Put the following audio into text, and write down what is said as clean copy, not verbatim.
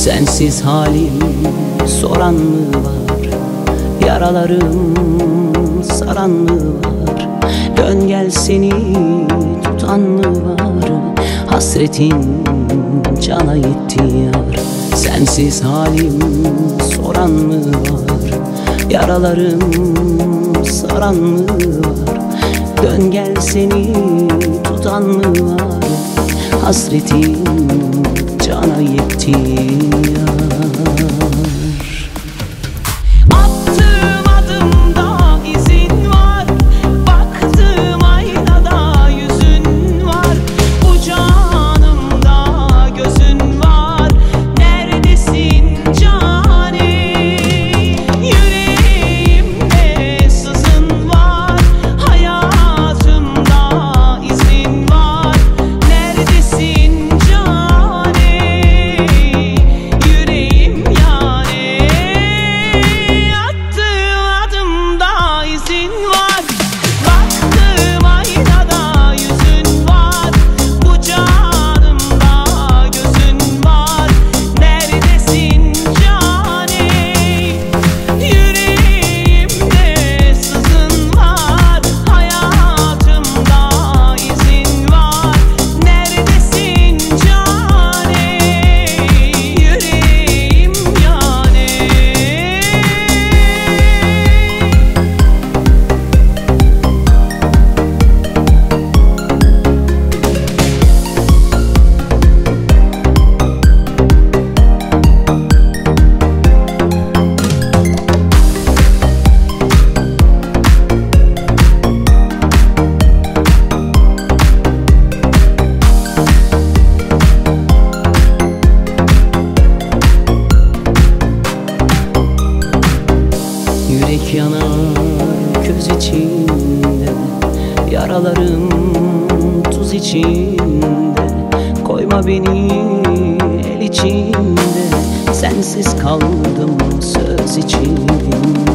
Sensiz halim soran mı var? Yaralarım saran mı var? Dön gel seni tutan mı var? Hasretin cana yetti yar. Sensiz halim soran mı var? Yaralarım saran mı var? Dön gel seni tutan mı var? Hasretin cana yetti yar. Attığım adımda izin var, baktığım aynada yüzün var, bu canımda gözün var. Neredesin cane? Yüreğimde sızın var, hayatımda izin var. Neredesin cane? Yüreğim yani. Attığım adımda izin var, baktığım aynada yüzün var, bu canımda gözün var. Neredesin cane? Yüreğimde sızın var, hayatımda izin var. Neredesin cane? Yüreğim yani. Yürek yanar köz içinde, yaralarım tuz içinde. Koyma beni el içinde, sensiz kaldım söz içinde.